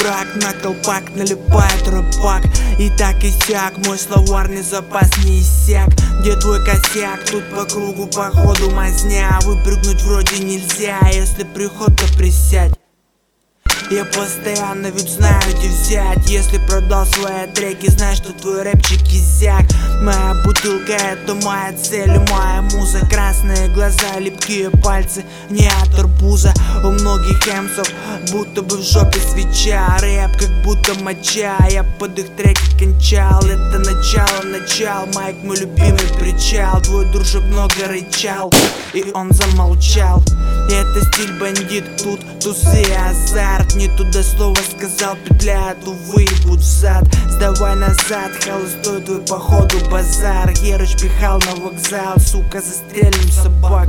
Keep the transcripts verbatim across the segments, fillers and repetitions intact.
шаг, на колпак налипает рыбак. И так и сяк, мой словарный запас не иссяк. Где твой косяк? Тут по кругу походу мазня. Выпрыгнуть вроде нельзя, если приход, то присядь. Я постоянно ведь знаю, где взять. Если продал свои треки, знай, что твой рэпчик кизяк. Моя бутылка — это моя цель, моя муза. Красные глаза, липкие пальцы, не от арбуза. У многих эмсов будто бы в жопе свеча. Рэп как будто моча, я под их треки кончал. Это начало, начал, Майк мой любимый причал. Твой дружок много рычал, и он замолчал. Это стиль бандит, тут тузы и азарт. Не туда слово сказал, петля, эту выебут в зад. Сдавай назад, холостой твой походу базар. Герыч пихал на вокзал, сука, застрелим собак.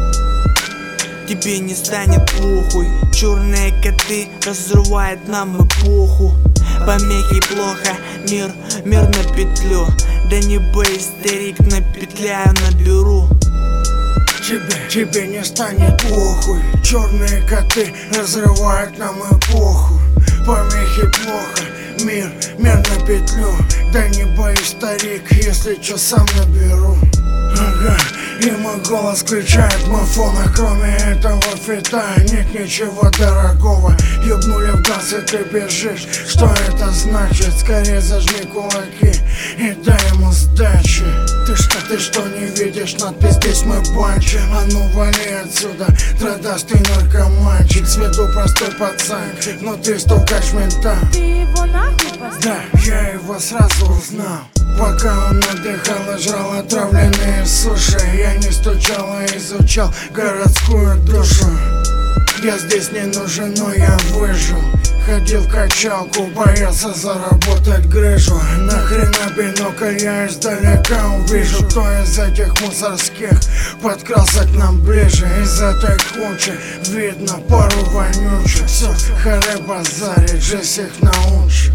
Тебе не станет похуй, черные коты разрывают нам эпоху. Помехи плохо, мир, мир на петлю. Да не бей, старик, напетляю, наберу. Тебе, тебе не станет похуй, черные коты разрывают нам эпоху. Помехи плохо, мир, мир на петлю. Да не боись, старик, если чё сам наберу. Ага, и мой голос кричает мой фон, а кроме этого фита нет ничего дорогого. Ёбнули в глаз, и ты бежишь, что это значит? Скорее зажми кулаки и дай ему сдачи. Ты что, ты что не видишь надпись «Здесь мы банчи»? А ну вали отсюда, традастый наркоманчик. С виду простой пацан, внутри стукач мента. Ты его нахуй поставил? Да, я его сразу узнал. Пока он отдыхал и жрал отравленные суши, я не стучал, а изучал городскую душу. Я здесь не нужен, но я выжил. Ходил в качалку, боялся заработать грыжу. Нахрена бинокль, я издалека увижу, кто из этих мусорских подкрался к нам ближе. Из этой кучи видно пару вонючих. Все, харе базарит, жизнь их научит.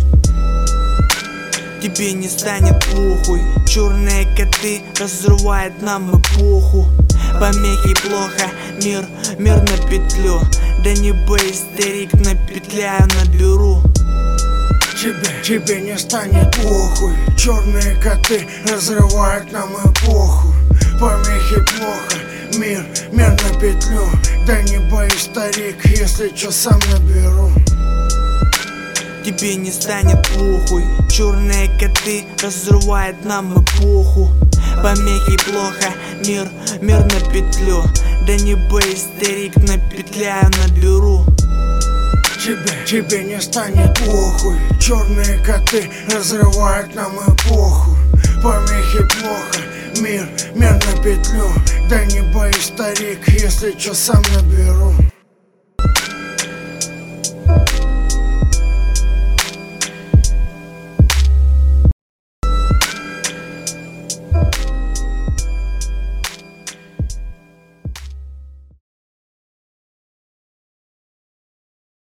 Тебе не станет похуй, черные коты разрывают нам эпоху. Помехи плохо, мир, мир на петлю. Да не бей, старик, напетляю, наберу. Тебе, тебе не станет похуй, черные коты разрывают нам эпоху. Помехи плохо, мир, мир на петлю. Да не боись, старик, если чё сам наберу. Тебе не станет похуй, черные коты разрывают нам эпоху. Помехи плохо, мир, мир на петлю. Да не бей, старик, напетляю, наберу. Тебе, тебе не станет похуй, черные коты разрывают нам эпоху. Помехи плохо, мир, мир на петлю. Да не боись, старик, если чё сам наберу.